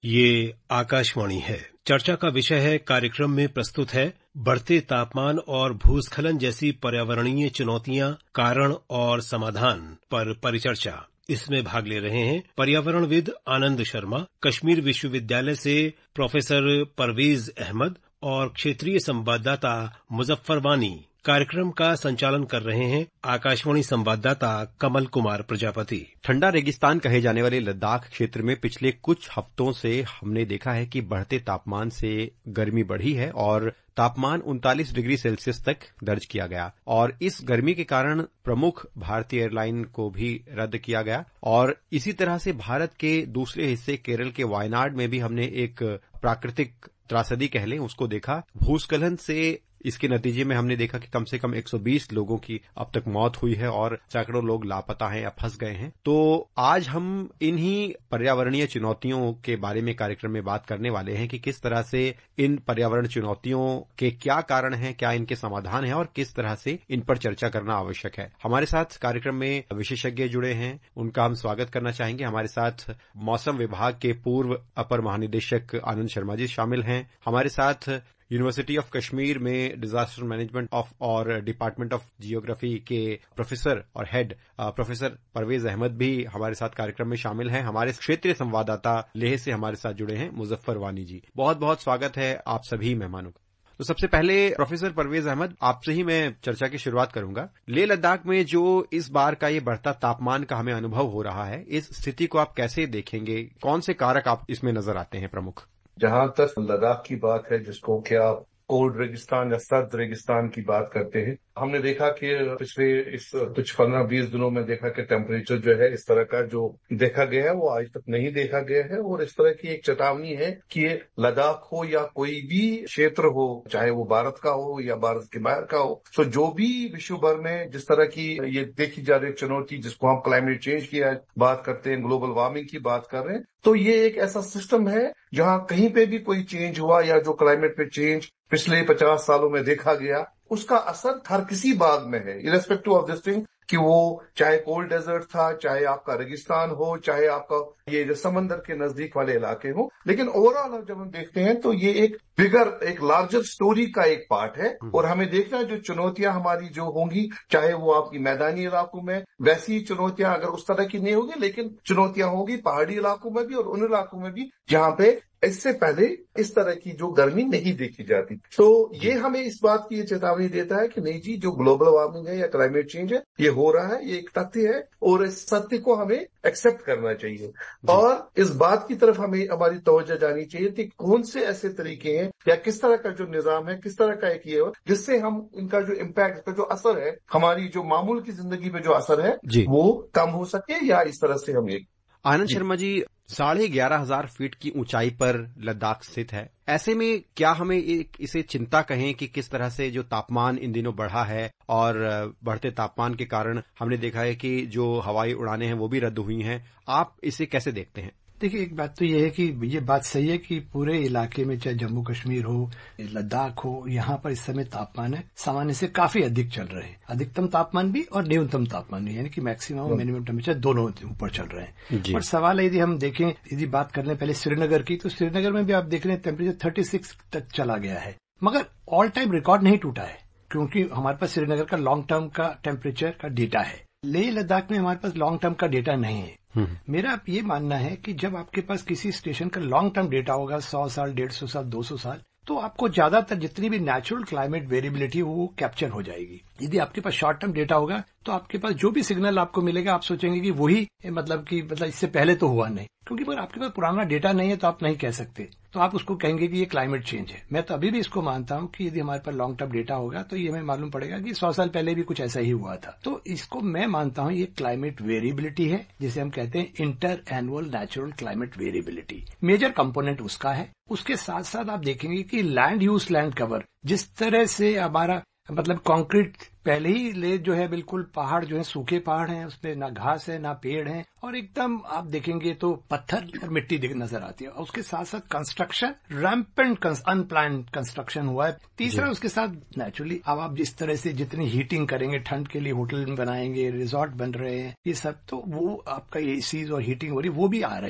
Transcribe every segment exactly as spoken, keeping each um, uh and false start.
ये आकाशवाणी है। चर्चा का विषय है, कार्यक्रम में प्रस्तुत है बढ़ते तापमान और भूस्खलन जैसी पर्यावरणीय चुनौतियां, कारण और समाधान पर परिचर्चा। इसमें भाग ले रहे हैं पर्यावरणविद आनंद शर्मा, कश्मीर विश्वविद्यालय से प्रोफेसर परवेज अहमद और क्षेत्रीय संवाददाता मुजफ्फर वानी। कार्यक्रम का संचालन कर रहे हैं आकाशवाणी संवाददाता कमल कुमार प्रजापति। ठंडा रेगिस्तान कहे जाने वाले लद्दाख क्षेत्र में पिछले कुछ हफ्तों से हमने देखा है कि बढ़ते तापमान से गर्मी बढ़ी है और तापमान उनतालीस डिग्री सेल्सियस तक दर्ज किया गया और इस गर्मी के कारण प्रमुख भारतीय एयरलाइन को भी रद्द किया गया। और इसी तरह से भारत के दूसरे हिस्से केरल के वायनाड में भी हमने एक प्राकृतिक त्रासदी कह लें उसको देखा। भूस्खलन से इसके नतीजे में हमने देखा कि कम से कम एक सौ बीस लोगों की अब तक मौत हुई है और सैकड़ों लोग लापता हैं या फंस गए हैं। तो आज हम इन्हीं पर्यावरणीय चुनौतियों के बारे में कार्यक्रम में बात करने वाले हैं कि किस तरह से इन पर्यावरण चुनौतियों के क्या कारण हैं, क्या इनके समाधान हैं और किस तरह से इन पर चर्चा करना आवश्यक है। हमारे साथ कार्यक्रम में विशेषज्ञ जुड़े हैं, उनका हम स्वागत करना चाहेंगे। हमारे साथ मौसम विभाग के पूर्व अपर महानिदेशक आनंद शर्मा जी शामिल हैं। हमारे साथ यूनिवर्सिटी ऑफ कश्मीर में डिजास्टर मैनेजमेंट ऑफ और डिपार्टमेंट ऑफ जियोग्राफी के प्रोफेसर और हेड प्रोफेसर परवेज अहमद भी हमारे साथ कार्यक्रम में शामिल हैं। हमारे क्षेत्रीय संवाददाता लेह से हमारे साथ जुड़े हैं मुजफ्फर वानी जी। बहुत बहुत स्वागत है आप सभी मेहमानों का। तो सबसे पहले प्रोफेसर परवेज अहमद, आपसे ही मैं चर्चा की शुरुआत करूंगा। लेह लद्दाख में जो इस बार का ये बढ़ता तापमान का हमें अनुभव हो रहा है, इस स्थिति को आप कैसे देखेंगे? कौन से कारक आप इसमें नजर आते हैं प्रमुख? जहां तक लद्दाख की बात है, जिसको क्या कोल्ड रेगिस्तान या सर्द रेगिस्तान की बात करते हैं, हमने देखा कि पिछले इस कुछ पंद्रह बीस दिनों में देखा कि टेम्परेचर जो है इस तरह का जो देखा गया है वो आज तक नहीं देखा गया है। और इस तरह की एक चेतावनी है कि लद्दाख हो या कोई भी क्षेत्र हो, चाहे वो भारत का हो या भारत के बाहर का हो, तो जो भी विश्व भर में जिस तरह की ये देखी जा रही चुनौती, जिसको हम क्लाइमेट चेंज की बात करते हैं, ग्लोबल वार्मिंग की बात कर रहे हैं, तो ये एक ऐसा सिस्टम है जहां कहीं पे भी कोई चेंज हुआ या जो क्लाइमेट पे चेंज पिछले पचास सालों में देखा गया, उसका असर हर किसी भाग में है, इरेस्पेक्टिव ऑफ दिस थिंग, कि वो चाहे कोल्ड डेजर्ट था, चाहे आपका रेगिस्तान हो, चाहे आपका ये जो समंदर के नजदीक वाले इलाके हो। लेकिन ओवरऑल जब हम देखते हैं तो ये एक बिगर, एक लार्जर स्टोरी का एक पार्ट है। और हमें देखना है जो चुनौतियां हमारी जो होंगी, चाहे वो आपकी मैदानी इलाकों में वैसी चुनौतियां अगर उस तरह की नहीं होगी, लेकिन चुनौतियां होंगी पहाड़ी इलाकों में भी और उन इलाकों में भी जहां पे इससे पहले इस तरह की जो गर्मी नहीं देखी जाती। तो ये हमें इस बात की ये चेतावनी देता है कि नहीं जी, जो ग्लोबल वार्मिंग है या क्लाइमेट चेंज है, ये हो रहा है, ये एक तथ्य है और इस सत्य को हमें एक्सेप्ट करना चाहिए। और इस बात की तरफ हमें हमारी तवज्जो जानी चाहिए कि कौन से ऐसे तरीके हैं या किस तरह का जो निजाम है, किस तरह का एक ये हो, जिससे हम इनका जो इम्पैक्ट, इसका जो असर है, हमारी जो मामूल की जिंदगी पे जो असर है वो कम हो सके या इस तरह से हम एक। आनंद शर्मा जी, साढ़े ग्यारह हजार फीट की ऊंचाई पर लद्दाख स्थित है। ऐसे में क्या हमें एक इसे चिंता कहें कि किस तरह से जो तापमान इन दिनों बढ़ा है और बढ़ते तापमान के कारण हमने देखा है कि जो हवाई उड़ानें हैं वो भी रद्द हुई हैं, आप इसे कैसे देखते हैं? देखिए, एक बात तो ये है कि ये बात सही है कि पूरे इलाके में, चाहे जम्मू कश्मीर हो, लद्दाख हो, यहाँ पर इस समय तापमान है सामान्य से काफी अधिक चल रहे हैं। अधिकतम तापमान भी और न्यूनतम तापमान भी, यानी कि मैक्सिमम और मिनिमम टेम्परेचर दोनों ऊपर चल रहे हैं। और सवाल है, यदि हम देखें, यदि बात करने पहले श्रीनगर की, तो श्रीनगर में भी आप देख रहे हैं टेम्परेचर छत्तीस तक चला गया है, मगर ऑल टाइम रिकॉर्ड नहीं टूटा है, क्योंकि हमारे पास श्रीनगर का लॉन्ग टर्म का टेम्परेचर का डेटा है। लेह लद्दाख में हमारे पास लॉन्ग टर्म का डेटा नहीं है। मेरा ये मानना है कि जब आपके पास किसी स्टेशन का लॉन्ग टर्म डेटा होगा, सौ साल, डेढ़ सौ साल, दो सौ साल, तो आपको ज्यादातर जितनी भी नेचुरल क्लाइमेट वेरिएबिलिटी वो कैप्चर हो जाएगी। यदि आपके पास शॉर्ट टर्म डेटा होगा तो आपके पास जो भी सिग्नल आपको मिलेगा, आप सोचेंगे कि वही, मतलब कि मतलब इससे पहले तो हुआ नहीं, क्योंकि अगर आपके पास पुराना डेटा नहीं है तो आप नहीं कह सकते, तो आप उसको कहेंगे कि ये क्लाइमेट चेंज है। मैं तो अभी भी इसको मानता हूं कि यदि हमारे पास लॉन्ग टर्म डेटा होगा तो ये हमें मालूम पड़ेगा कि सौ साल पहले भी कुछ ऐसा ही हुआ था। तो इसको मैं मानता हूं ये क्लाइमेट वेरिएबिलिटी है, जिसे हम कहते हैं inter annual natural climate variability. Major component उसका है। उसके साथ साथ आप देखेंगे कि लैंड यूज, लैंड कवर, जिस तरह से हमारा मतलब कंक्रीट पहले ही ले जो है, बिल्कुल पहाड़ जो है सूखे पहाड़ हैं, उसमें ना घास है ना पेड़ है, और एकदम आप देखेंगे तो पत्थर और मिट्टी नजर आती है। और उसके साथ साथ कंस्ट्रक्शन, रैम्पेंट अनप्लान्ड कंस्ट्रक्शन हुआ है। तीसरा उसके साथ नेचुरली अब आप जिस तरह से जितनी हीटिंग करेंगे, ठंड के लिए होटल बनाएंगे, रिजॉर्ट बन रहे हैं, ये सब, तो वो आपका एसीज और हीटिंग हो रही है, वो भी आ रही है।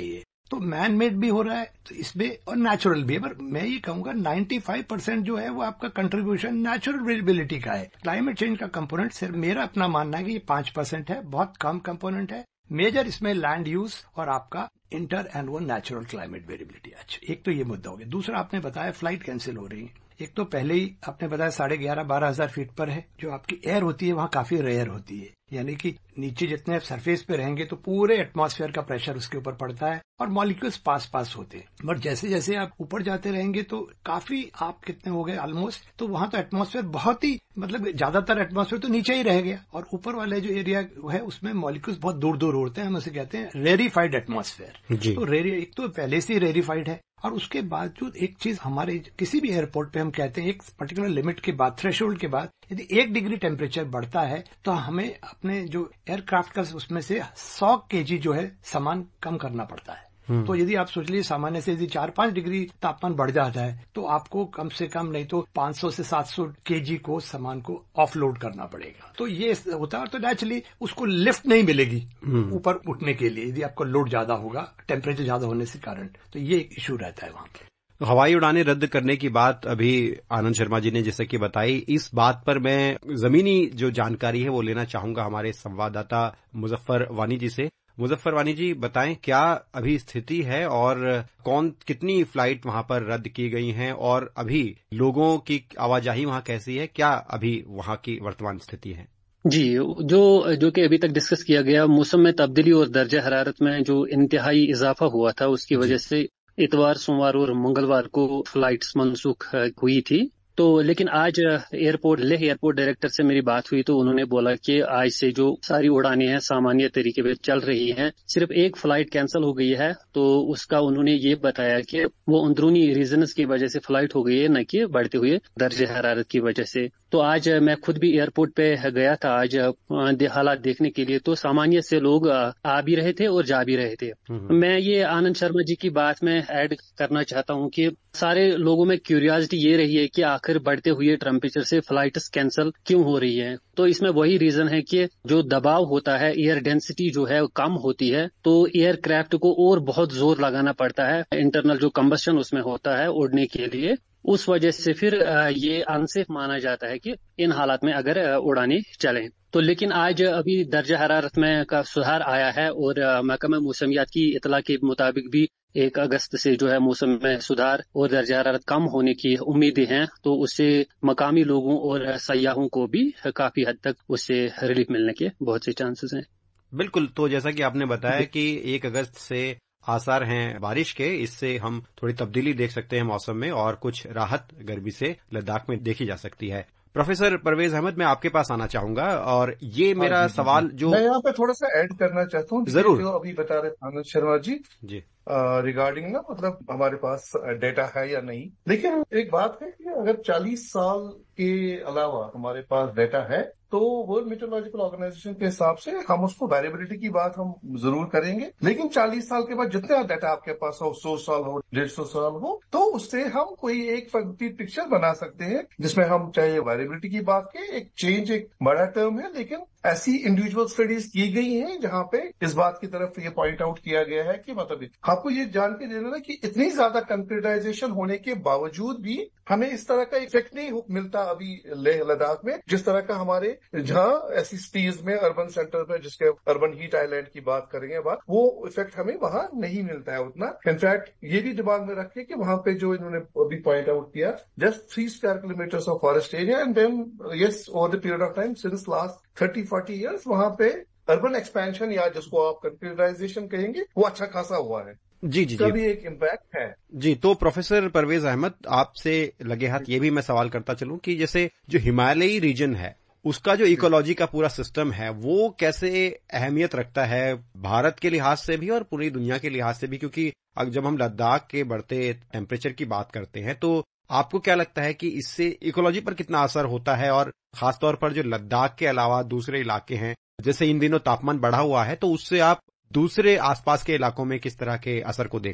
तो मैन मेड भी हो रहा है तो इसमें और नेचुरल भी है, पर मैं ये कहूंगा पचानवे परसेंट जो है वो आपका कंट्रीब्यूशन नेचुरल वेरिएबिलिटी का है। क्लाइमेट चेंज का कंपोनेंट सिर्फ मेरा अपना मानना है कि ये पांच परसेंट है, बहुत कम कंपोनेंट है। मेजर इसमें लैंड यूज और आपका इंटर एंड वो नेचुरल क्लाइमेट वेरिएबिलिटी। अच्छा, एक तो ये मुद्दा हो गया। दूसरा आपने बताया फ्लाइट कैंसिल हो रही है। एक तो पहले ही आपने बताया साढ़े ग्यारह बारह हजार फीट पर है, जो आपकी एयर होती है वहां काफी रेयर होती है, यानी कि नीचे जितने आप सरफेस पे रहेंगे तो पूरे एटमॉस्फेयर का प्रेशर उसके ऊपर पड़ता है और मॉलिक्यूल्स पास पास होते हैं। बट जैसे जैसे आप ऊपर जाते रहेंगे तो काफी आप कितने हो गए ऑलमोस्ट, तो वहां तो एटमॉस्फेयर बहुत ही मतलब ज्यादातर एटमॉस्फेयर तो नीचे ही रह गया और ऊपर वाले जो एरिया है उसमें मॉलिक्यूल्स बहुत दूर दूर होते हैं। हम उसे कहते हैं रेरिफाइड एटमॉस्फेयर। तो रेरी एक तो पहले से ही रेरिफाइड है और उसके बावजूद एक चीज हमारे किसी भी एयरपोर्ट पे हम कहते हैं एक पर्टिकुलर लिमिट के बाद, थ्रेशोल्ड के बाद यदि एक डिग्री टेम्परेचर बढ़ता है तो हमें अपने जो एयरक्राफ्ट का उसमें से सौ केजी जो है सामान कम करना पड़ता है। तो यदि आप सोच लीजिए सामान्य से यदि चार पांच डिग्री तापमान बढ़ जाता है तो आपको कम से कम नहीं तो पांच सौ से सात सौ केजी को सामान को ऑफलोड करना पड़ेगा। तो ये होता है, तो नेचुरली उसको लिफ्ट नहीं मिलेगी ऊपर उठने के लिए यदि आपको लोड ज्यादा होगा टेम्परेचर ज्यादा होने से कारण। तो ये एक इशू रहता है वहां पे। हवाई उड़ानें रद्द करने की बात अभी आनंद शर्मा जी ने जैसे कि बताई, इस बात पर मैं जमीनी जो जानकारी है वो लेना चाहूंगा हमारे संवाददाता मुजफ्फर वानी जी से। मुजफ्फर वानी जी बताएं क्या अभी स्थिति है और कौन कितनी फ्लाइट वहां पर रद्द की गई हैं और अभी लोगों की आवाजाही वहां कैसी है, क्या अभी वहां की वर्तमान स्थिति है? जी, जो जो कि अभी तक डिस्कस किया गया, मौसम में तब्दीली और दर्जा हरारत में जो इंतहाई इजाफा हुआ था उसकी वजह से इतवार, सोमवार और मंगलवार को फ्लाइट्स मनसूख हुई थी। तो लेकिन आज एयरपोर्ट लेह एयरपोर्ट डायरेक्टर से मेरी बात हुई तो उन्होंने बोला कि आज से जो सारी उड़ानें हैं सामान्य तरीके पे चल रही हैं, सिर्फ एक फ्लाइट कैंसिल हो गई है। तो उसका उन्होंने ये बताया कि वो अंदरूनी रीजन्स की वजह से फ्लाइट हो गई है, न कि बढ़ते हुए दर्जे हरारत की वजह से। तो आज मैं खुद भी एयरपोर्ट पे गया था आज हालात देखने के लिए, तो सामान्य से लोग आ भी रहे थे और जा भी रहे थे। मैं ये आनंद शर्मा जी की बात में ऐड करना चाहता हूँ कि सारे लोगों में क्यूरियोसिटी ये रही है कि आखिर बढ़ते हुए टेम्परेचर से फ्लाइट्स कैंसिल क्यों हो रही है। तो इसमें वही रीजन है कि जो दबाव होता है, एयर डेंसिटी जो है कम होती है, तो एयरक्राफ्ट को और बहुत जोर लगाना पड़ता है, इंटरनल जो कंबस्शन उसमें होता है उड़ने के लिए। उस वजह से फिर ये अनसेफ माना जाता है कि इन हालात में अगर उड़ाने चलें। तो लेकिन आज अभी दर्जा हरारत में का सुधार आया है और महकमा मौसमियात की इतला के मुताबिक भी एक अगस्त से जो है मौसम में सुधार और दर्जा हरारत कम होने की उम्मीदें हैं। तो उससे मकामी लोगों और सयाहों को भी काफी हद तक उससे रिलीफ मिलने के बहुत से चांसेस हैं। बिल्कुल, तो जैसा कि आपने बताया कि एक अगस्त से आसार हैं बारिश के, इससे हम थोड़ी तब्दीली देख सकते हैं मौसम में और कुछ राहत गर्मी से लद्दाख में देखी जा सकती है। प्रोफेसर परवेज अहमद, मैं आपके पास आना चाहूंगा और ये मेरा सवाल जो मैं यहाँ पे थोड़ा सा ऐड करना चाहता हूँ, जरूर, जो अभी बता रहे आनंद शर्मा जी जी रिगार्डिंग ना मतलब हमारे पास डेटा है या नहीं। लेकिन एक बात है कि अगर चालीस साल के अलावा हमारे पास डेटा है तो वर्ल्ड मेट्रोलॉजिकल ऑर्गेनाइजेशन के हिसाब से हम उसको वेरिएबिलिटी की बात हम जरूर करेंगे। लेकिन चालीस साल के बाद जितना डेटा आपके पास हो, सौ साल हो, डेढ़ सौ साल हो, तो उससे हम कोई एक कंप्लीट पिक्चर बना सकते हैं जिसमें हम चाहे वेरिएबिलिटी की बात के एक चेंज एक बड़ा टर्म है, लेकिन ऐसी इंडिविजुअल स्टडीज की गई हैं जहां पे इस बात की तरफ ये पॉइंट आउट किया गया है कि मतलब आपको ये जान के देना कि इतनी ज्यादा कंक्रीटाइजेशन होने के बावजूद भी हमें इस तरह का इफेक्ट नहीं मिलता अभी लेह लद्दाख में, जिस तरह का हमारे जहां ऐसी सिटीज में अर्बन सेंटर में जिसके अर्बन हीट आइलैंड की बात करेंगे बात, वो इफेक्ट हमें वहां नहीं मिलता है उतना। इनफैक्ट ये भी दिमाग में रखिए कि वहां पे जो इन्होंने अभी पॉइंट आउट किया, just three square kilometres of forest area and then yes over the period of time since last thirty forty years वहां पे अर्बन एक्सपेंशन या जिसको आप कंक्रीटाइजेशन कहेंगे वो अच्छा खासा हुआ है। जी जी जी एक इम्पैक्ट है जी। तो प्रोफेसर परवेज अहमद, आपसे लगे हाथ ये भी मैं सवाल करता चलूं कि जैसे जो हिमालयी रीजन है उसका जो इकोलॉजी का पूरा सिस्टम है वो कैसे अहमियत रखता है भारत के लिहाज से भी और पूरी दुनिया के लिहाज से भी, क्योंकि जब हम लद्दाख के बढ़ते टेम्परेचर की बात करते हैं तो आपको क्या लगता है कि इससे इकोलॉजी पर कितना असर होता है, और खासतौर पर जो लद्दाख के अलावा दूसरे इलाके हैं, जैसे इन दिनों तापमान बढ़ा हुआ है तो उससे आप दूसरे आसपास के इलाकों में किस तरह के असर को देख रहे हैं?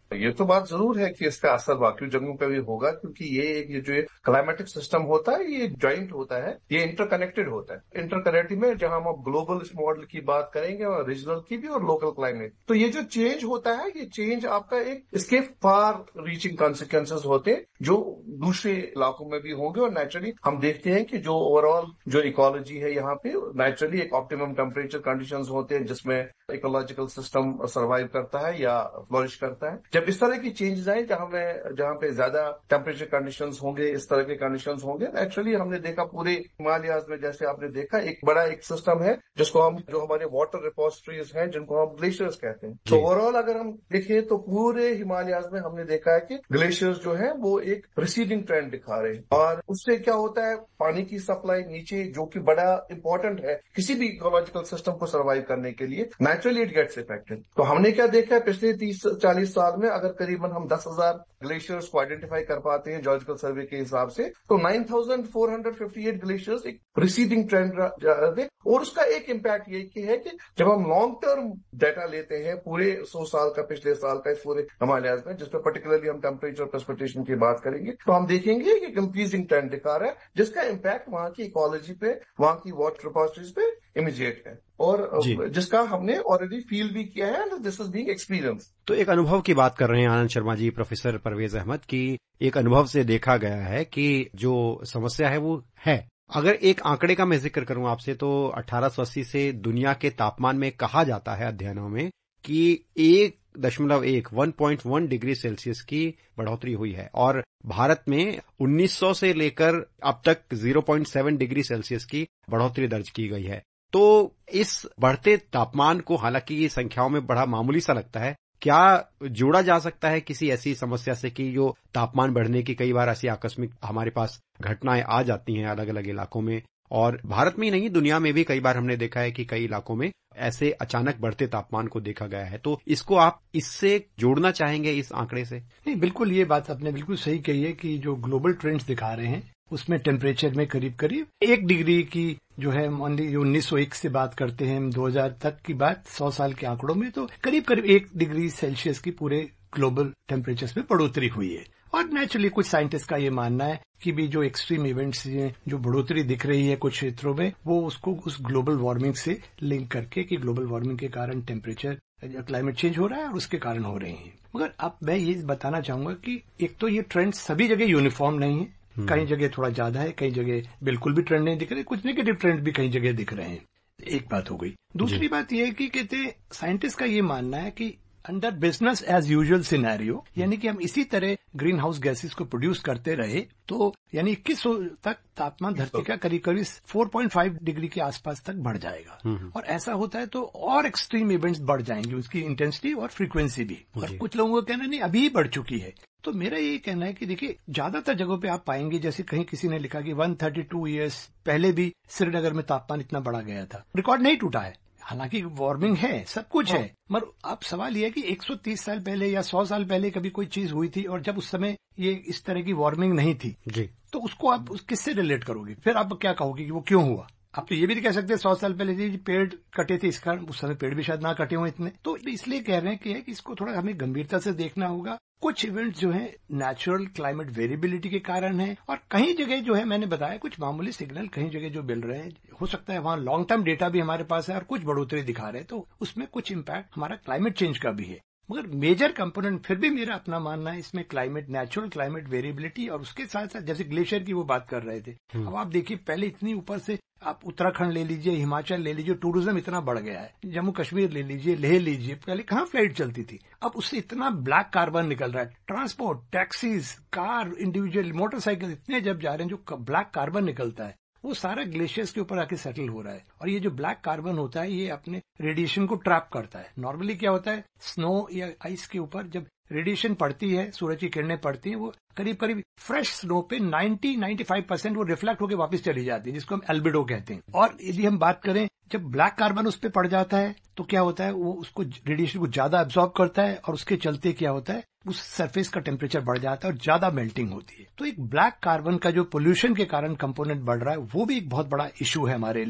ये तो बात जरूर है कि इसका असर बाकी जगहों पे भी होगा, क्योंकि ये ये जो क्लाइमेटिक सिस्टम होता है ये जॉइंट होता है, ये इंटरकनेक्टेड होता है। इंटरकनेक्टेड में जहां हम ग्लोबल मॉडल की बात करेंगे और रीजनल की भी और लोकल क्लाइमेट, तो ये जो चेंज होता है ये चेंज आपका एक इसके फार रीचिंग कॉन्सिक्वेंसेज होते हैं जो दूसरे इलाकों में भी होंगे। और नेचुरली हम देखते हैं कि जो ओवरऑल जो इकोलॉजी है यहाँ पे नेचुरली एक ऑप्टिमम टेम्परेचर कंडीशंस होते हैं जिसमें इकोलॉजिकल सिस्टम सर्वाइव करता है या फ्लोरिश करता है। जब इस तरह की चेंजेस आए जहां में जहां पे ज्यादा टेम्परेचर कंडीशंस होंगे, इस तरह के कंडीशंस होंगे, एक्चुअली हमने देखा पूरे हिमालयाज में, जैसे आपने देखा एक बड़ा एक सिस्टम है जिसको हम जो हमारे वाटर रिपोजिटरीज हैं जिनको हम ग्लेशियर्स कहते हैं। तो ओवरऑल अगर हम देखें तो पूरे हिमालयाज में हमने देखा है कि ग्लेशियर्स जो है वो एक रिसीडिंग ट्रेंड दिखा रहे हैं, और उससे क्या होता है पानी की सप्लाई नीचे, जो कि बड़ा इंपॉर्टेंट है किसी भी इकोलॉजिकल सिस्टम को सर्वाइव करने के लिए, नेचुरली इट गेट्स इफेक्टेड। तो हमने क्या देखा है पिछले तीस चालीस साल में, अगर करीबन हम दस हजार ग्लेशियर्स को आइडेंटिफाई कर पाते हैं जियोलॉजिकल सर्वे के हिसाब से, तो nine thousand four hundred fifty eight glaciers एक रिसीडिंग ट्रेंड रहे। और उसका एक इम्पैक्ट ये है कि जब हम लॉन्ग टर्म डाटा लेते हैं पूरे सौ साल का, पिछले साल का, इस पूरे हिमालयाज में, जिसपे पर्टिकुलरली हम टेम्परेचर प्रेसिपिटेशन की बात करेंगे, तो हम देखेंगे कि इंक्रीजिंग ट्रेंड दिखा रहा है, जिसका इम्पैक्ट वहां की इकोलॉजी पे, वहां की वाटर रिपोजिटरीज पे इमीडिएट है, और जिसका हमने ऑलरेडी फील भी किया है and this is being experience. तो एक अनुभव की बात कर रहे हैं आनंद शर्मा जी, प्रोफेसर परवेज अहमद, की एक अनुभव से देखा गया है कि जो समस्या है वो है। अगर एक आंकड़े का मैं जिक्र करूं आपसे, तो अठारह सौ अस्सी से दुनिया के तापमान में कहा जाता है अध्ययनों में कि एक दशमलव एक one point one degree Celsius की बढ़ोतरी हुई है, और भारत में उन्नीस सौ से लेकर अब तक zero point seven degree Celsius की बढ़ोतरी दर्ज की गई है। तो इस बढ़ते तापमान को, हालांकि संख्याओं में बड़ा मामूली सा लगता है, क्या जोड़ा जा सकता है किसी ऐसी समस्या से कि जो तापमान बढ़ने की कई बार ऐसी आकस्मिक हमारे पास घटनाएं आ जाती हैं अलग अलग इलाकों में, और भारत में ही नहीं दुनिया में भी कई बार हमने देखा है कि कई इलाकों में ऐसे अचानक बढ़ते तापमान को देखा गया है। तो इसको आप इससे जोड़ना चाहेंगे इस आंकड़े से? नहीं, बिल्कुल ये बात आपने बिल्कुल सही कही है कि जो ग्लोबल ट्रेंड्स दिखा रहे हैं उसमें टेम्परेचर में करीब करीब एक डिग्री की जो है, उन्नीस सौ एक से बात करते हैं हम, दो हज़ार तक की बात, सौ साल के आंकड़ों में तो करीब करीब एक डिग्री सेल्सियस की पूरे ग्लोबल टेम्परेचर्स में बढ़ोतरी हुई है। और नेचुरली कुछ साइंटिस्ट का ये मानना है कि भी जो एक्सट्रीम इवेंट्स हैं, जो बढ़ोतरी दिख रही है कुछ क्षेत्रों में, वो उसको उस ग्लोबल वार्मिंग से लिंक करके कि ग्लोबल वार्मिंग के कारण टेम्परेचर, क्लाइमेट चेंज हो रहा है और उसके कारण हो रहे हैं। मगर अब मैं ये बताना चाहूंगा कि एक तो ये ट्रेंड सभी जगह यूनिफॉर्म नहीं है, कई जगह थोड़ा ज्यादा है, कई जगह बिल्कुल भी ट्रेंड नहीं दिख रहे, कुछ नेगेटिव ट्रेंड भी कई जगह दिख रहे हैं। एक बात हो गई। दूसरी बात यह है कि कहते साइंटिस्ट का ये मानना है कि under business as usual scenario, यानी कि हम इसी तरह ग्रीन हाउस गैसेस को प्रोड्यूस करते रहे तो यानी इक्कीस सौ तक तापमान धरती का करीब करीब चार पॉइंट पाँच डिग्री के आसपास तक बढ़ जाएगा। और ऐसा होता है तो और एक्सट्रीम इवेंट्स बढ़ जाएंगे, उसकी इंटेंसिटी और फ्रीक्वेंसी भी। और कुछ लोगों का कहना नहीं अभी ही बढ़ चुकी है। तो मेरा ये कहना है कि देखिए ज्यादातर जगहों पे आप पाएंगे, जैसे कहीं किसी ने लिखा कि एक सौ बत्तीस इयर्स पहले भी श्रीनगर में तापमान इतना बढ़ा गया था, रिकॉर्ड नहीं टूटा है। हालांकि वार्मिंग है, सब कुछ है, मगर अब सवाल ये है कि एक सौ तीस साल पहले या सौ साल पहले कभी कोई चीज हुई थी और जब उस समय ये इस तरह की वार्मिंग नहीं थी जी, तो उसको आप किससे रिलेट करोगे? फिर आप क्या कहोगे कि वो क्यों हुआ? आप तो ये भी नहीं कह सकते सौ साल पहले जी पेड़ कटे थे, इस कारण उस समय पेड़ भी शायद ना कटे हुए इतने। तो इसलिए कह रहे हैं कि, है कि इसको थोड़ा हमें गंभीरता से देखना होगा। कुछ इवेंट जो है नेचुरल क्लाइमेट वेरिएबिलिटी के कारण है, और कहीं जगह जो है मैंने बताया कुछ मामूली सिग्नल कहीं जगह जो मिल रहे हैं, हो सकता है वहां लॉन्ग टर्म डेटा भी हमारे पास है और कुछ बढ़ोतरी दिखा रहे हैं, तो उसमें कुछ इम्पैक्ट हमारा क्लाइमेट चेंज का भी है। मगर मेजर कंपोनेंट फिर भी मेरा अपना मानना है इसमें क्लाइमेट, नेचुरल क्लाइमेट वेरिएबिलिटी, और उसके साथ साथ जैसे ग्लेशियर की वो बात कर रहे थे। अब आप देखिए पहले इतनी ऊपर से आप उत्तराखंड ले लीजिए, हिमाचल ले लीजिए, टूरिज्म इतना बढ़ गया है, जम्मू कश्मीर ले लीजिए, लेह लीजिए, पहले कहाँ फ्लाइट चलती थी, अब उससे इतना ब्लैक कार्बन निकल रहा है। Transport, taxis, car, individual motorcycle इतने जब जा रहे हैं, जो ब्लैक कार्बन निकलता है वो सारा ग्लेशियर्स के ऊपर आके सेटल हो रहा है। और ये जो ब्लैक कार्बन होता है ये अपने रेडिएशन को ट्रैप करता है। नॉर्मली क्या होता है, स्नो या आइस के ऊपर जब रेडिएशन पड़ती है, सूरज की किरणें पड़ती हैं, वो करीब करीब फ्रेश स्नो पे नब्बे पचानवे परसेंट वो रिफ्लेक्ट होकर वापस चली जाती है, जिसको हम एल्बिडो कहते हैं। और यदि हम बात करें जब ब्लैक कार्बन उस पर पड़ जाता है तो क्या होता है, वो उसको रेडिएशन को ज्यादा एब्जॉर्ब करता है, और उसके चलते क्या होता है, उस सरफेस का टेम्परेचर बढ़ जाता है और ज्यादा मेल्टिंग होती है। तो एक ब्लैक कार्बन का जो पोल्यूशन के कारण कंपोनेंट बढ़ रहा है, वो भी एक बहुत बड़ा इशू है हमारे लिए,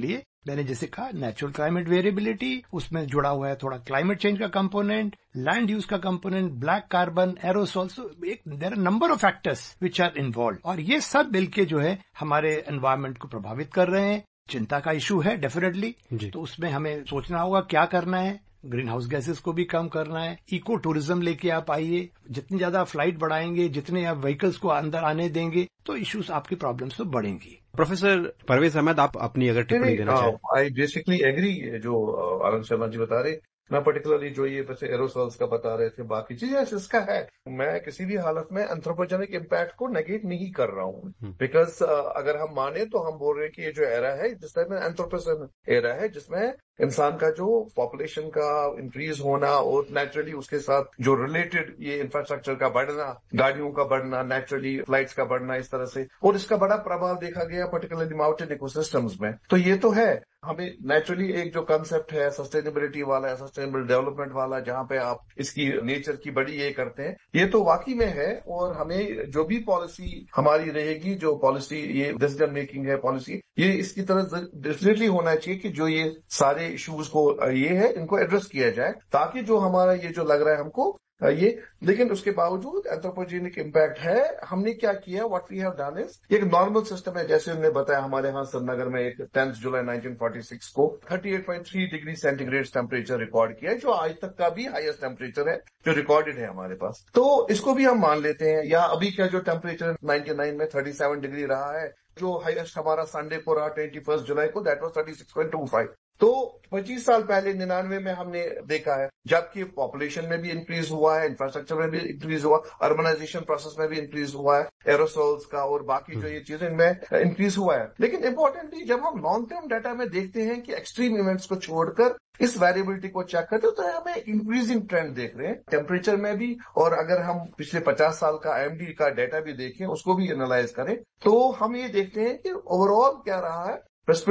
मैंने जैसे कहा नेचुरल क्लाइमेट वेरिएबिलिटी, उसमें जुड़ा हुआ है थोड़ा क्लाइमेट चेंज का कंपोनेंट, लैंड यूज का कंपोनेंट, ब्लैक कार्बन, एरोसॉल्स, एक there are number of factors which are involve, और ये सब मिलके जो है हमारे एनवायरमेंट को प्रभावित कर रहे हैं। चिंता का इशू है डेफिनेटली, तो उसमें हमें सोचना होगा क्या करना है। ग्रीन हाउस गैसेस को भी कम करना है, इको टूरिज्म लेके आप आइए, जितनी ज्यादा फ्लाइट बढ़ाएंगे, जितने आप व्हीकल्स को अंदर आने देंगे, तो इश्यूज आपकी प्रॉब्लम्स तो बढ़ेंगी। प्रोफेसर परवेज अहमद, आप अपनी अगर टिप्पणी देना चाहें। आई बेसिकली एग्री जो आनंद शर्मा जी बता रहे, मैं पर्टिकुलरली जो ये वैसे एरोसॉल्स का बता रहे थे, बाकी चीजें इसका है, मैं किसी भी हालत में एंथ्रोपोजेनिक इम्पैक्ट को नेगेट नहीं कर रहा हूँ, बिकॉज uh, अगर हम माने तो हम बोल रहे हैं कि ये जो एरा है जिस टाइम में एंथ्रोपोजेन एरा है, जिसमें इंसान का जो पॉपुलेशन का इंक्रीज होना और नेचुरली उसके साथ जो रिलेटेड ये इंफ्रास्ट्रक्चर का बढ़ना, गाड़ियों का बढ़ना, नेचुरली फ्लाइट्स का बढ़ना, इस तरह से, और इसका बड़ा प्रभाव देखा गया पर्टिकुलरली माउंटेन इकोसिस्टम्स में। तो ये तो है, हमें नेचुरली एक जो कंसेप्ट है सस्टेनेबिलिटी वाला, सस्टेनेबल डेवलपमेंट वाला, जहां पे आप इसकी नेचर की बड़ी ये करते हैं, ये तो वाकई में है। और हमें जो भी पॉलिसी हमारी रहेगी, जो पॉलिसी ये डिसीजन मेकिंग है पॉलिसी, ये इसकी तरह डेफिनेटली होना चाहिए कि जो ये सारे इश्यूज को ये है इनको एड्रेस किया जाए, ताकि जो हमारा ये जो लग रहा है हमको ये, लेकिन उसके बावजूद एंथ्रोपोजेनिक इम्पैक्ट है। हमने क्या किया, what we have done is, एक नॉर्मल सिस्टम है, जैसे उन्होंने बताया हमारे यहाँ श्रीनगर में एक tenth July nineteen forty six को thirty eight point three degree centigrade temperature record किया है, जो आज तक का भी हाईएस्ट टेम्परेचर है जो रिकॉर्डेड है हमारे पास। तो इसको भी हम मान लेते हैं। या अभी क्या जो टेम्परेचर नाइन्टी नाइन में थर्टी सेवन डिग्री रहा है, जो हाईएस्ट हमारा संडे को रहा ट्वेंटी फर्स्ट जुलाई को, that was thirty six point two five. तो पच्चीस साल पहले निन्यानवे में हमने देखा है, जबकि पॉपुलेशन में भी इंक्रीज हुआ है, इंफ्रास्ट्रक्चर में भी इंक्रीज हुआ, अर्बनाइजेशन प्रोसेस में भी इंक्रीज हुआ है, एरोसोल्स का और बाकी जो ये चीजें इनमें इंक्रीज हुआ है। लेकिन इंपॉर्टेंटली जब हम लॉन्ग टर्म डाटा में देखते हैं कि एक्सट्रीम इवेंट्स को छोड़कर इस वेरिएबिलिटी को चेक करते हो, तो हमें इंक्रीजिंग ट्रेंड देख रहे हैं टेम्परेचर में भी। और अगर हम पिछले पचास साल का आईएमडी का डाटा भी देखें, उसको भी एनालाइज करें, तो हम ये देखते हैं कि ओवरऑल क्या रहा है,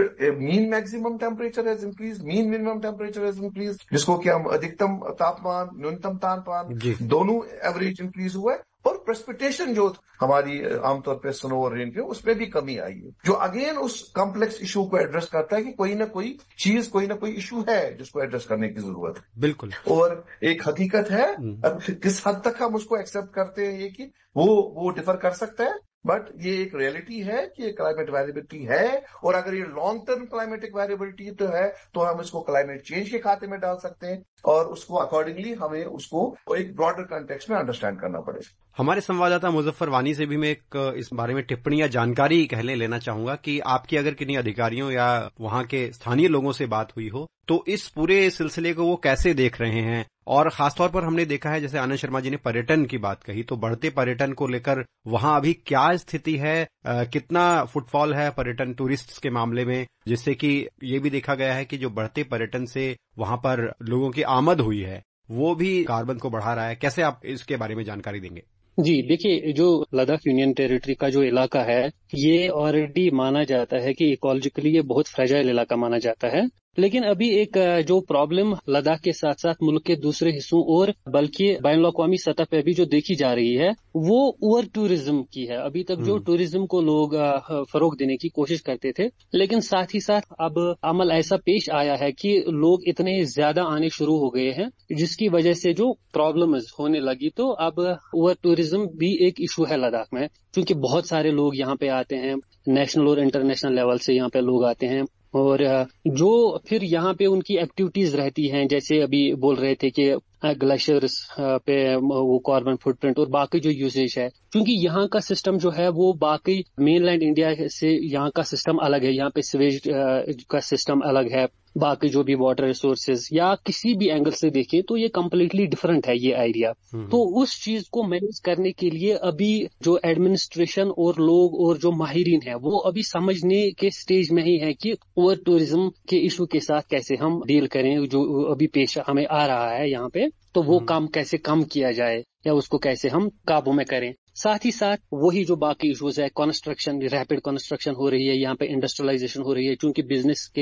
mean maximum temperature has increase, mean minimum temperature has increase, जिसको कि हम अधिकतम तापमान, न्यूनतम तापमान दोनों एवरेज इंक्रीज हुआ है। और प्रेसिपिटेशन जो हमारी आमतौर पे स्नो और रेन पे, उसमें भी कमी आई है, जो अगेन उस कॉम्प्लेक्स इशू को एड्रेस करता है कि कोई ना कोई चीज, कोई ना कोई इशू है जिसको एड्रेस करने की जरूरत है। बिल्कुल। और एक हकीकत है, अब किस हद तक हम उसको एक्सेप्ट करते हैं, ये कि वो वो डिफर कर सकता है, बट ये एक रियलिटी है कि ये क्लाइमेट वेरिएबिलिटी है। और अगर ये लॉन्ग टर्म क्लाइमेटिक वेरिएबिलिटी तो है, तो हम इसको क्लाइमेट चेंज के खाते में डाल सकते हैं, और उसको अकॉर्डिंगली हमें उसको एक ब्रॉडर कॉन्टेक्स्ट में अंडरस्टैंड करना पड़ेगा। हमारे संवाददाता मुजफ्फर वानी से भी मैं एक इस बारे में टिप्पणी या जानकारी कहले लेना चाहूंगा कि आपकी अगर किन्हीं अधिकारियों या वहां के स्थानीय लोगों से बात हुई हो, तो इस पूरे सिलसिले को वो कैसे देख रहे हैं। और खासतौर पर हमने देखा है, जैसे आनंद शर्मा जी ने पर्यटन की बात कही, तो बढ़ते पर्यटन को लेकर वहां अभी क्या स्थिति है, आ, कितना फुटफॉल है पर्यटन टूरिस्ट के मामले में, जिससे कि ये भी देखा गया है कि जो बढ़ते पर्यटन से वहां पर लोगों की आमद हुई है, वो भी कार्बन को बढ़ा रहा है। कैसे आप इसके बारे में जानकारी देंगे? जी देखिए, जो लद्दाख यूनियन टेरिटरी का जो इलाका है, ये ऑलरेडी माना जाता है कि इकोलॉजिकली ये बहुत फ्रेजाइल इलाका माना जाता है। लेकिन अभी एक जो प्रॉब्लम लद्दाख के साथ साथ मुल्क के दूसरे हिस्सों और बल्कि बैनुल अक़वामी सतह पे भी जो देखी जा रही है, वो ओवर टूरिज्म की है। अभी तक जो टूरिज्म को लोग फरोग देने की कोशिश करते थे, लेकिन साथ ही साथ अब अमल ऐसा पेश आया है कि लोग इतने ज्यादा आने शुरू हो गए हैं, जिसकी वजह से जो प्रॉब्लम होने लगी। तो अब ओवर टूरिज्म भी एक इशू है लद्दाख में, क्योंकि बहुत सारे लोग यहाँ पे आते हैं, नेशनल और इंटरनेशनल लेवल से यहाँ पे लोग आते हैं, और जो फिर यहाँ पे उनकी एक्टिविटीज रहती हैं, जैसे अभी बोल रहे थे कि ग्लेशियर्स पे वो कार्बन फुटप्रिंट और बाकी जो यूसेज है, क्योंकि यहाँ का सिस्टम जो है वो बाकी मेनलैंड इंडिया से यहाँ का सिस्टम अलग है। यहाँ पे सीवेज का सिस्टम अलग है, बाकी जो भी वाटर रिसोर्सेज या किसी भी एंगल से देखें तो ये कम्प्लीटली डिफरेंट है ये एरिया। तो उस चीज को मैनेज करने के लिए अभी जो एडमिनिस्ट्रेशन और लोग और जो माहिरीन है, वो अभी समझने के स्टेज में ही है कि ओवर टूरिज्म के इशू के साथ कैसे हम डील करें, जो अभी पेश हमें आ रहा है यहाँ पे, तो वो काम कैसे कम किया जाए या उसको कैसे हम काबू में करें। साथ ही साथ वही जो बाकी इश्यूज है, कंस्ट्रक्शन, रैपिड कंस्ट्रक्शन हो रही है यहाँ पे, इंडस्ट्रियलाइजेशन हो रही है, क्योंकि बिजनेस के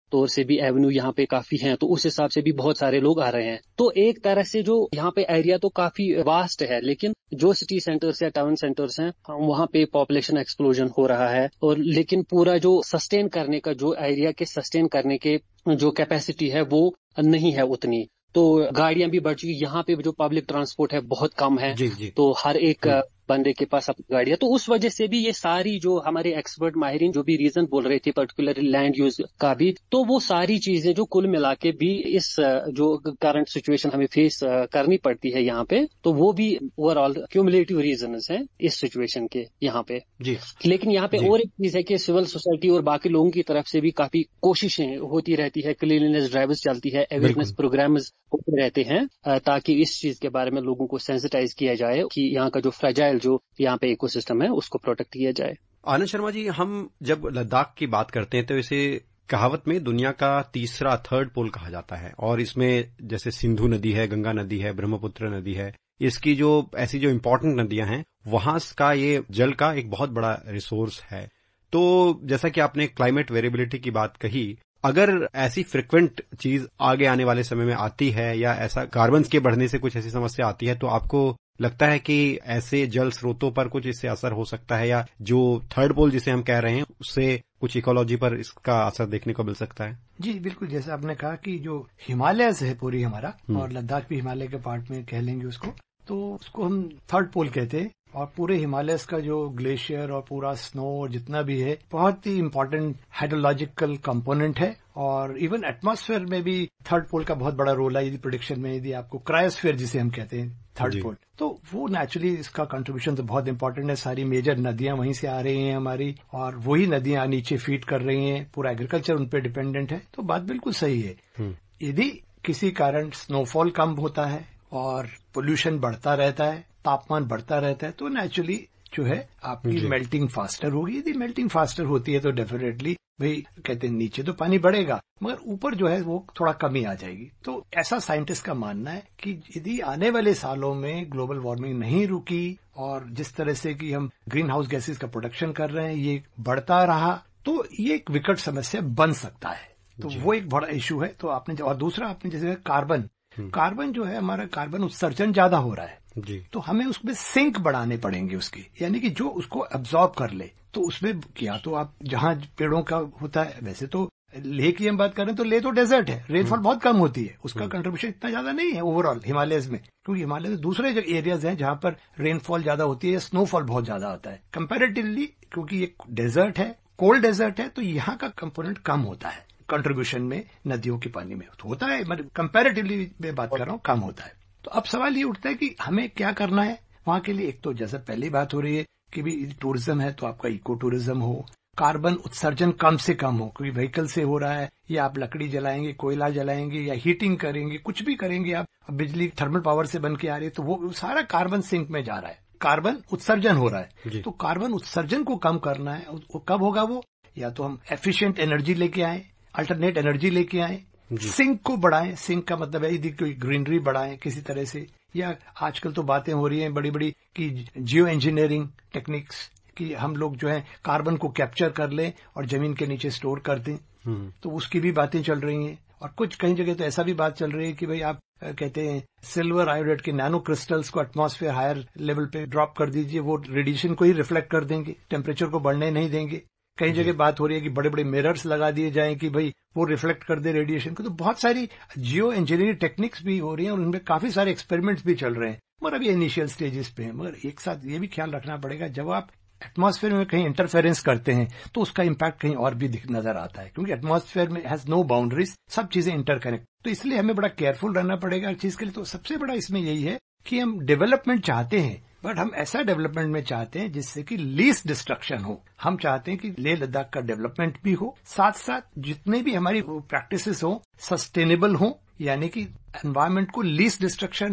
तौर से भी एवेन्यू यहाँ पे काफी हैं, तो उस हिसाब से भी बहुत सारे लोग आ रहे हैं। तो एक तरह से जो यहाँ पे एरिया तो काफी वास्ट है, लेकिन जो सिटी सेंटर्स या टाउन सेंटर्स हैं वहाँ पे पॉपुलेशन एक्सप्लोजन हो रहा है, और लेकिन पूरा जो सस्टेन करने का, जो एरिया के सस्टेन करने के जो कैपेसिटी है वो नहीं है उतनी। तो गाड़ियां भी बढ़ चुकी, यहाँ पे जो पब्लिक ट्रांसपोर्ट है बहुत कम है। जी, जी। तो हर एक बंदे के पास अपनी गाड़ियां, तो उस वजह से भी ये सारी जो हमारे एक्सपर्ट माहिरीन जो भी रीजन बोल रहे थे पर्टिकुलरली लैंड यूज का भी, तो वो सारी चीजें जो कुल मिला के भी इस जो करंट सिचुएशन हमें फेस करनी पड़ती है यहाँ पे, तो वो भी ओवरऑल क्यूमुलेटिव रीजंस हैं इस सिचुएशन के यहाँ पे जी। लेकिन यहाँ पे और एक चीज है कि सिविल सोसाइटी और बाकी लोगों की तरफ से भी काफी कोशिशें होती रहती है, क्लीनलीनेस ड्राइव्स चलती है, अवेयरनेस प्रोग्राम्स होते रहते हैं, ताकि इस चीज के बारे में लोगों को सेंसिटाइज किया जाए कि यहाँ का जो फ्रेजाइल जो यहाँ पे इकोसिस्टम है उसको प्रोटेक्ट किया जाए। आनंद शर्मा जी, हम जब लद्दाख की बात करते हैं तो इसे कहावत में दुनिया का तीसरा थर्ड पोल कहा जाता है, और इसमें जैसे सिंधु नदी है, गंगा नदी है, ब्रह्मपुत्र नदी है, इसकी जो ऐसी जो इम्पोर्टेंट नदियां हैं वहां का ये जल का एक बहुत बड़ा रिसोर्स है। तो जैसा कि आपने क्लाइमेट वेरिएबिलिटी की बात कही, अगर ऐसी फ्रिक्वेंट चीज आगे आने वाले समय में आती है या ऐसा कार्बन के बढ़ने से कुछ ऐसी समस्या आती है, तो आपको लगता है कि ऐसे जल स्रोतों पर कुछ इससे असर हो सकता है, या जो थर्ड पोल जिसे हम कह रहे हैं उससे कुछ इकोलॉजी पर इसका असर देखने को मिल सकता है? जी बिल्कुल, जैसे आपने कहा कि जो हिमालय है पूरी हमारा, और लद्दाख भी हिमालय के पार्ट में कह लेंगे उसको, तो उसको हम थर्ड पोल कहते हैं। और पूरे हिमालयस का जो ग्लेशियर और पूरा स्नो और जितना भी है बहुत ही इम्पोर्टेंट हाइड्रोलॉजिकल कंपोनेंट है। और इवन एटमॉस्फेयर में भी थर्ड पोल का बहुत बड़ा रोल है। यदि प्रोडिक्शन में यदि आपको क्रायोस्फीयर जिसे हम कहते हैं थर्ड पोल, तो वो नेचुरली इसका कंट्रीब्यूशन तो बहुत इंपॉर्टेंट है। सारी मेजर नदियां वहीं से आ रही हैं हमारी, और वही नदियां नीचे फीड कर रही हैं, पूरा एग्रीकल्चर उन पर डिपेंडेंट है। तो बात बिल्कुल सही है। यदि किसी कारण स्नोफॉल कम होता है और पोल्यूशन बढ़ता रहता है, तापमान बढ़ता रहता है, तो नेचुरली जो है आपकी मेल्टिंग फास्टर होगी। यदि मेल्टिंग फास्टर होती है तो डेफिनेटली भाई कहते हैं नीचे तो पानी बढ़ेगा मगर ऊपर जो है वो थोड़ा कमी आ जाएगी। तो ऐसा साइंटिस्ट का मानना है कि यदि आने वाले सालों में ग्लोबल वार्मिंग नहीं रुकी और जिस तरह से कि हम ग्रीन हाउस गैसेज का प्रोडक्शन कर रहे हैं ये बढ़ता रहा, तो ये एक विकट समस्या बन सकता है। तो वो एक बड़ा इश्यू है। तो आपने, और दूसरा आपने जैसे कार्बन कार्बन जो है हमारा कार्बन उत्सर्जन ज्यादा हो रहा है जी। तो हमें उसमें सिंक बढ़ाने पड़ेंगे उसकी, यानी कि जो उसको एब्जॉर्ब कर ले। तो उसमें क्या, तो आप जहां पेड़ों का होता है, वैसे तो लेह की हम बात करें तो लेह तो डेजर्ट है, रेनफॉल बहुत कम होती है, उसका कंट्रीब्यूशन इतना ज्यादा नहीं है ओवरऑल हिमालयस में, क्योंकि हिमालय में दूसरे जो एरियाज हैं जहां पर रेनफॉल ज्यादा होती है या स्नोफॉल बहुत ज्यादा आता है कंपैरेटिवली, क्योंकि ये डेजर्ट है, कोल्ड डेजर्ट है, तो यहाँ का कंपोनेंट कम होता है कंट्रीब्यूशन में नदियों के पानी में होता है, मतलब कंपैरेटिवली मैं बात कर रहा हूँ कम होता है। तो अब सवाल ये उठता है कि हमें क्या करना है वहां के लिए। एक तो जैसे पहली बात हो रही है कि भी टूरिज्म है तो आपका इको टूरिज्म हो, कार्बन उत्सर्जन कम से कम हो, क्योंकि व्हीकल से हो रहा है, या आप लकड़ी जलाएंगे, कोयला जलाएंगे या हीटिंग करेंगे, कुछ भी करेंगे आप, बिजली थर्मल पावर से बन के आ रही है, तो वो सारा कार्बन सिंक में जा रहा है, कार्बन उत्सर्जन हो रहा है। तो कार्बन उत्सर्जन को कम करना है, वो कब होगा वो, या तो हम एफिशिएंट एनर्जी लेके आए, अल्टरनेट एनर्जी लेके आए, सिंक को बढ़ाएं, सिंक का मतलब है यदि कोई ग्रीनरी बढ़ाएं किसी तरह से, या आजकल तो बातें हो रही हैं बड़ी बड़ी कि जियो इंजीनियरिंग टेक्निक्स कि हम लोग जो है कार्बन को कैप्चर कर लें और जमीन के नीचे स्टोर कर दें, तो उसकी भी बातें चल रही हैं। और कुछ कई जगह तो ऐसा भी बात चल रही है कि भाई आप कहते हैं सिल्वर आयोडाइड के नैनो क्रिस्टल्स को एटमॉस्फेयर हायर लेवल पे ड्रॉप कर दीजिए, वो रेडिएशन को ही रिफ्लेक्ट कर देंगे, टेम्परेचर को बढ़ने नहीं देंगे। कई जगह बात हो रही है कि बड़े बड़े मिरर्स लगा दिए जाएं कि भाई वो रिफ्लेक्ट कर दे रेडिएशन को। तो बहुत सारी जियो इंजीनियरिंग टेक्निक्स भी हो रही हैं और उनमें काफी सारे एक्सपेरिमेंट्स भी चल रहे हैं, मगर अभी इनिशियल स्टेजेस पे हैं। मगर एक साथ ये भी ख्याल रखना पड़ेगा, जब आप एटमॉस्फेयर में कहीं इंटरफेरेंस करते हैं तो उसका इम्पैक्ट कहीं और भी नजर आता है, क्योंकि एटमॉस्फेयर में हैज नो बाउंड्रीज, सब चीजें इंटरकनेक्ट। तो इसलिए हमें बड़ा केयरफुल रहना पड़ेगा हर चीज के लिए। तो सबसे बड़ा इसमें यही है कि हम डेवलपमेंट चाहते हैं, बट हम ऐसा डेवलपमेंट में चाहते हैं जिससे कि लीस्ट डिस्ट्रक्शन हो। हम चाहते हैं कि लेह लद्दाख का डेवलपमेंट भी हो, साथ साथ जितने भी हमारी प्रैक्टिसेस हो सस्टेनेबल हो, यानी कि एनवायरमेंट को लीस्ट डिस्ट्रक्शन हो,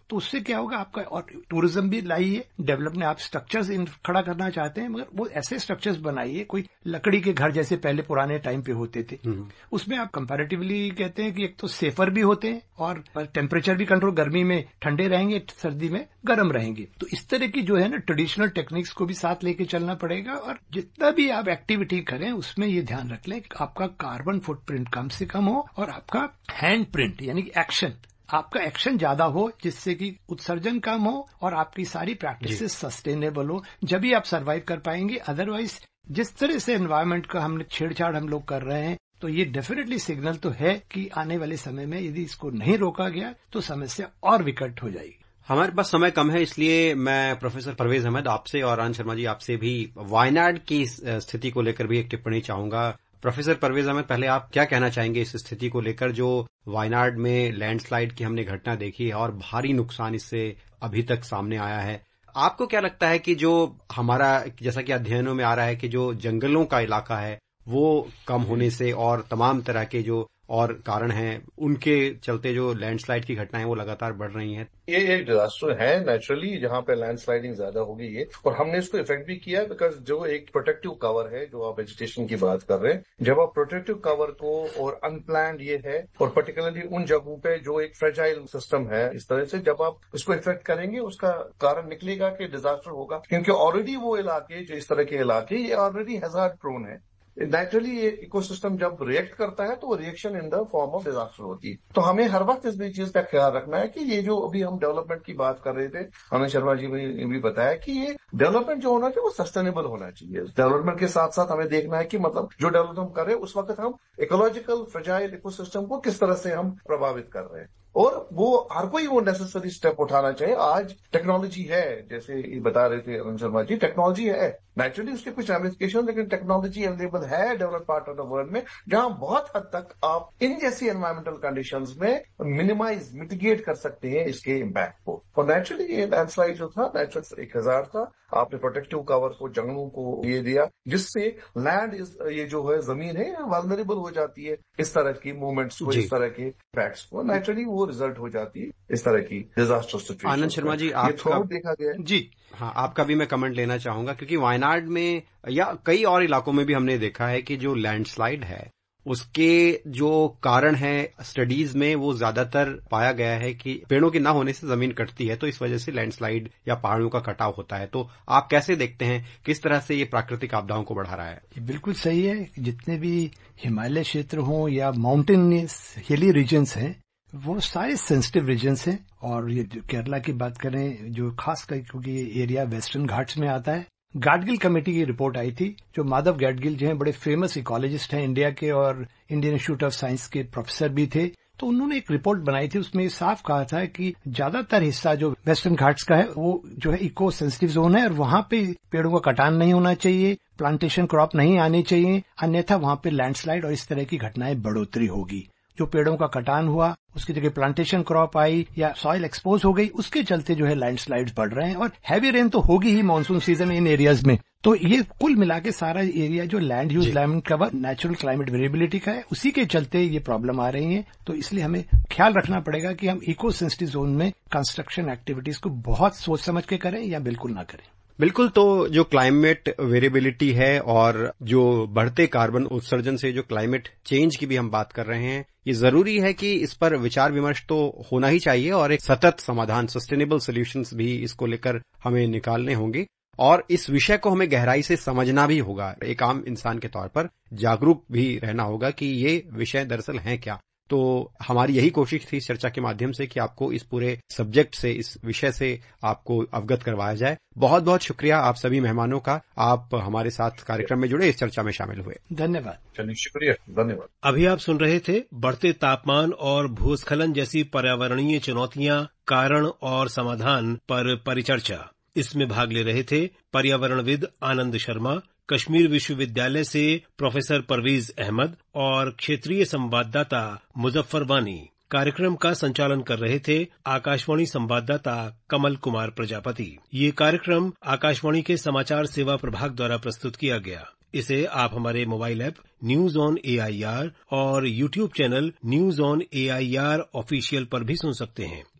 तो उससे क्या होगा आपका, और टूरिज्म भी लाइए, डेवलपमेंट, आप स्ट्रक्चर्स खड़ा करना चाहते हैं मगर वो ऐसे स्ट्रक्चर्स बनाइए, कोई लकड़ी के घर जैसे पहले पुराने टाइम पे होते थे, उसमें आप कंपैरेटिवली कहते हैं कि एक तो सेफर भी होते हैं और टेम्परेचर भी कंट्रोल, गर्मी में ठंडे रहेंगे, सर्दी में गर्म रहेंगे। तो इस तरह की जो है ना ट्रेडिशनल टेक्निक्स को भी साथ लेके चलना पड़ेगा, और जितना भी आप एक्टिविटी करें उसमें ये ध्यान रख लें कि आपका कार्बन फुटप्रिंट कम से कम हो और आपका हैंड प्रिंट यानी कि एक्शन, आपका एक्शन ज्यादा हो, जिससे कि उत्सर्जन कम हो और आपकी सारी प्रैक्टिसेस सस्टेनेबल हो, जब भी आप सर्वाइव कर पाएंगे। अदरवाइज जिस तरह से एनवायरमेंट का हमने छेड़छाड़ हम लोग कर रहे हैं, तो ये डेफिनेटली सिग्नल तो है कि आने वाले समय में यदि इसको नहीं रोका गया तो समस्या और विकट हो जाएगी। हमारे पास समय कम है, इसलिए मैं प्रोफेसर परवेज अहमद आपसे और आनंद शर्मा जी आपसे भी वायनाड की स्थिति को लेकर भी एक टिप्पणी चाहूंगा। प्रोफेसर परवेज अहमद, पहले आप क्या कहना चाहेंगे इस स्थिति को लेकर, जो वायनाड में लैंडस्लाइड की हमने घटना देखी है और भारी नुकसान इससे अभी तक सामने आया है। आपको क्या लगता है कि जो हमारा, जैसा कि अध्ययनों में आ रहा है कि जो जंगलों का इलाका है वो कम होने से और तमाम तरह के जो और कारण हैं, उनके चलते जो लैंडस्लाइड की घटनाएं वो लगातार बढ़ रही हैं? ये एक डिजास्टर है नेचुरली, जहां पे लैंडस्लाइडिंग ज्यादा होगी ये, और हमने इसको इफेक्ट भी किया बिकॉज जो एक प्रोटेक्टिव कवर है, जो आप वेजिटेशन की बात कर रहे हैं, जब आप प्रोटेक्टिव कवर को और अनप्लान्ड ये है, और पर्टिकुलरली उन जगहों पे जो एक फ्रेजाइल सिस्टम है, इस तरह से जब आप इसको इफेक्ट करेंगे उसका कारण निकलेगा कि डिजास्टर होगा, क्योंकि ऑलरेडी वो इलाके, जो इस तरह के इलाके, ये ऑलरेडी हैजार्ड प्रोन है। नेचुरली ये इकोसिस्टम जब रिएक्ट करता है तो वो reaction in the form of disaster होती है। तो हमें हर वक्त इस चीज का ख्याल रखना है कि ये जो अभी हम डेवलपमेंट की बात कर रहे थे, आनंद शर्मा जी ने भी बताया कि ये डेवलपमेंट जो होना चाहिए वो सस्टेनेबल होना चाहिए। डेवलपमेंट के साथ साथ हमें देखना है कि मतलब जो डेवलपमेंट हम कर रहे हैं उस वक्त हम इकोलॉजिकल फ्रेजाइल इकोसिस्टम को किस तरह से हम प्रभावित कर रहे हैं, और वो हर कोई वो नेसेसरी स्टेप उठाना चाहिए। आज टेक्नोलॉजी है, जैसे ये बता रहे थे आनंद शर्मा जी, टेक्नोलॉजी है, नेचुरली उसके कुछ रेमिफिकेशन, लेकिन टेक्नोलॉजी अवेलेबल है developed part of the world में, जहां बहुत हद तक आप इन जैसी एनवायरमेंटल कंडीशंस में मिनिमाइज, मिटिगेट कर सकते हैं इसके इम्पैक्ट को। और नेचुरली ये लैंडस्लाइड जो था, नेचुरल एक हजार था, आपने प्रोटेक्टिव कवर को, जंगलों को ये दिया, जिससे लैंड इस ये जो है जमीन है वल्नरेबल हो जाती है इस तरह की मूवमेंट्स को, इस तरह के फैक्ट्स को, नेचुरली वो रिजल्ट हो जाती है इस तरह की डिजास्टर सिचुएशन। आनंद शर्मा जी, आपका देखा गया जी, हाँ, आपका भी मैं कमेंट लेना चाहूंगा, क्योंकि वायनाड में या कई और इलाकों में भी हमने देखा है कि जो लैंडस्लाइड है उसके जो कारण है स्टडीज में वो ज्यादातर पाया गया है कि पेड़ों के न होने से जमीन कटती है, तो इस वजह से लैंडस्लाइड या पहाड़ों का कटाव होता है। तो आप कैसे देखते हैं, किस तरह से ये प्राकृतिक आपदाओं को बढ़ा रहा है? ये बिल्कुल सही है। जितने भी हिमालय क्षेत्र हों या माउंटेनियस हिली रीजन्स हैं, वो सारे सेंसिटिव रीजन्स हैं। और ये केरला की बात करें, जो खास कर क्योंकि ये एरिया वेस्टर्न घाट्स में आता है, गाडगिल कमेटी की रिपोर्ट आई थी, जो माधव गाडगिल जो हैं बड़े फेमस इकोलॉजिस्ट हैं इंडिया के और इंडियन इंस्टीट्यूट ऑफ साइंस के प्रोफेसर भी थे। तो उन्होंने एक रिपोर्ट बनाई थी, उसमें साफ कहा था कि ज्यादातर हिस्सा जो वेस्टर्न घाट्स का है वो जो है इको सेंसिटिव जोन है, और वहां पे पेड़ों का कटान नहीं होना चाहिए, प्लांटेशन क्रॉप नहीं आनी चाहिए, अन्यथा वहां पे लैंडस्लाइड और इस तरह की घटनाएं बढ़ोतरी होगी। जो पेड़ों का कटान हुआ उसकी जगह प्लांटेशन क्रॉप आई या सॉइल एक्सपोज हो गई, उसके चलते जो है लैंडस्लाइड्स बढ़ रहे हैं, और हैवी रेन तो होगी ही मानसून सीजन इन एरियाज में। तो ये कुल मिला के सारा एरिया जो land use land cover natural climate variability का है, उसी के चलते ये प्रॉब्लम आ रही है। तो इसलिए हमें ख्याल रखना पड़ेगा कि हम इको सेंसिटिव जोन में कंस्ट्रक्शन एक्टिविटीज को बहुत सोच समझ के करें या बिल्कुल ना करें। बिल्कुल। तो जो क्लाइमेट वेरिएबिलिटी है और जो बढ़ते कार्बन उत्सर्जन से जो क्लाइमेट चेंज की भी हम बात कर रहे हैं, ये जरूरी है कि इस पर विचार विमर्श तो होना ही चाहिए और एक सतत समाधान, सस्टेनेबल सॉल्यूशंस भी इसको लेकर हमें निकालने होंगे, और इस विषय को हमें गहराई से समझना भी होगा। एक आम इंसान के तौर पर जागरूक भी रहना होगा कि ये विषय दरअसल है क्या। तो हमारी यही कोशिश थी इस चर्चा के माध्यम से कि आपको इस पूरे सब्जेक्ट से, इस विषय से आपको अवगत करवाया जाए। बहुत बहुत शुक्रिया आप सभी मेहमानों का, आप हमारे साथ कार्यक्रम में जुड़े, इस चर्चा में शामिल हुए। धन्यवाद। चलिए, शुक्रिया, धन्यवाद। अभी आप सुन रहे थे बढ़ते तापमान और भूस्खलन जैसी पर्यावरणीय चुनौतियां, कारण और समाधान पर परिचर्चा। इसमें भाग ले रहे थे पर्यावरणविद आनंद शर्मा, कश्मीर विश्वविद्यालय से प्रोफेसर परवेज अहमद और क्षेत्रीय संवाददाता मुजफ्फर वानी। कार्यक्रम का संचालन कर रहे थे आकाशवाणी संवाददाता कमल कुमार प्रजापति। ये कार्यक्रम आकाशवाणी के समाचार सेवा प्रभाग द्वारा प्रस्तुत किया गया। इसे आप हमारे mobile app news on A I R और YouTube channel news on A I R official पर भी सुन सकते हैं।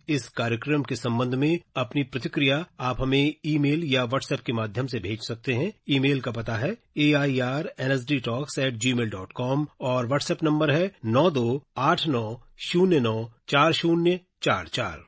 इस कार्यक्रम के संबंध में अपनी प्रतिक्रिया आप हमें ईमेल या व्हाट्सएप के माध्यम से भेज सकते हैं। ईमेल का पता है A I R N S D talks at Gmail dot com और व्हाट्सएप नंबर है नौ दो आठ नौ शून्य नौ चार शून्य चार चार।